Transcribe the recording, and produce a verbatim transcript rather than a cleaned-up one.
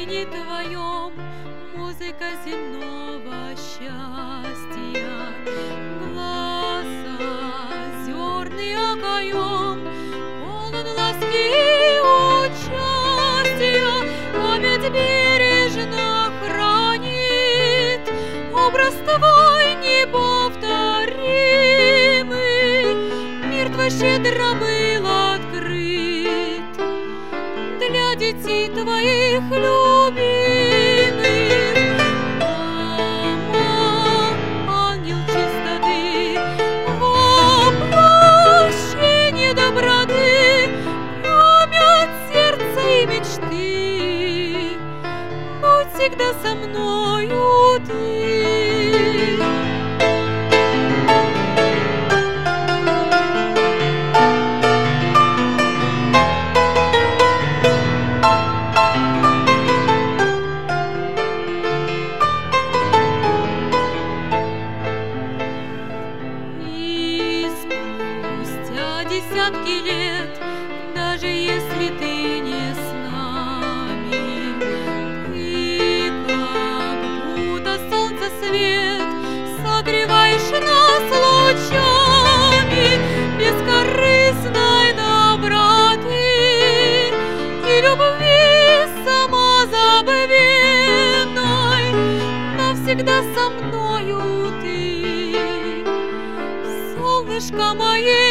имени Твоем музыка земного счастья. Глаз озерный окоем полон ласки и участия, память бережно хранит образ Твой неповторимый. Мир Твой щедро был открыт для детей Твоих любимых. Мама, ангел чистоты, воплощение доброты, память сердца и мечты, будь всегда со мною Ты. Десятки лет, даже если Ты не с нами, Ты как будто солнце свет, согреваешь нас лучами бескорыстной доброты и любви самозабвенной. Навсегда со мною Ты, солнышко мое.